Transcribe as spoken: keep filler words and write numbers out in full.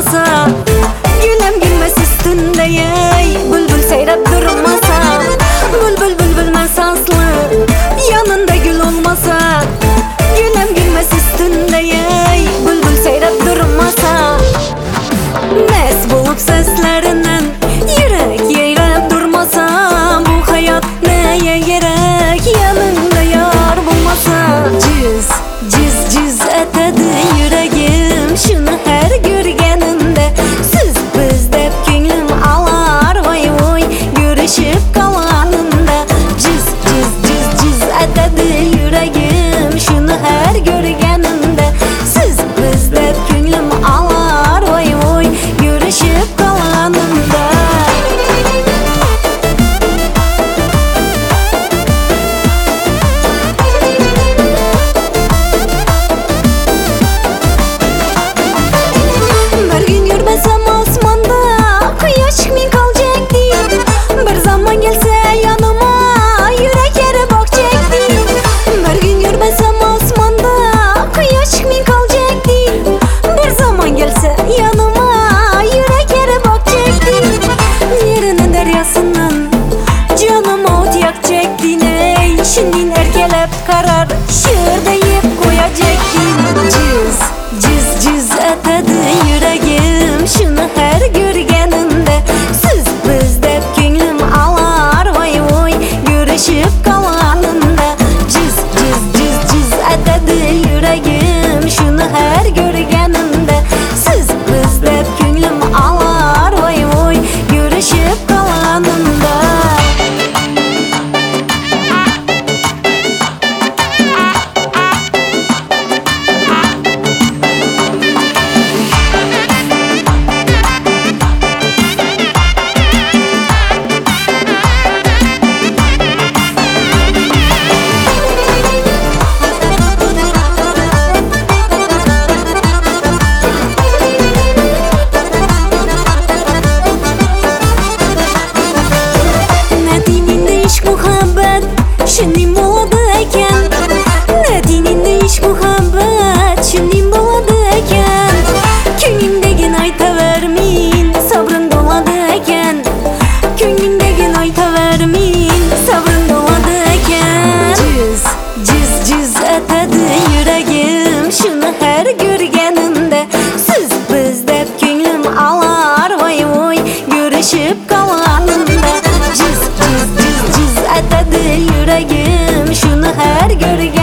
durmasa, gülüm gülmez üstünde yey, bülbül seyrep durmasa, bülbül bülbül mesaslı, yanında gül olmasa, gülüm gülmez üstünde yey, bülbül seyrep durmasa, mes bulup seslerinden yürek yeyrep durmasa, bu hayat neye gerek, yanında yar bulmasa. Cız cız cız etedi yüreğim şunu her görgenimde, siz biz dep könglim alar vay vay görüşüp kalanımda. Cız cız cız cız etedi yüreğim şunu her görgenimde, siz biz dep könglim alar vay vay görüşüp kalanımda. Bir gün yürmesem osmanda quyosh min kalacak değil, bir zaman gelse yanıma yürek yere bakacak değil. Bir gün yürmesem osmanda quyosh min kalacak değil, bir zaman gelse yanıma yürek yere bakacak değil. Yerinin deryasından canıma ot yakacak değil, ey şimdin erkelep karar şiir deyip koyacak değil. Cız cız cız etedi yüreğim şunu her görgenimde, siz biz dep könglim alar vay vay görüşüp kalanımda. Cız cız cız cız etedi yüreğim şunu her görgenimde, siz biz dep könglim alar vay vay görüşüp kalanımda. Şimdi boladı eken, ne dininde iş muhabbet, şimdi boladı eken, köngümdegin ayta vermin, sabrın doladı eken, köngümdegin ayta vermin, sabrın doladı eken. Cız cız cız etedi yüreğim şunu her görgenimde, siz biz dep könglim alar vay vay görüşüp kalanımda. Cız cız cız cız etedi yüreğim şunu her görgenimde.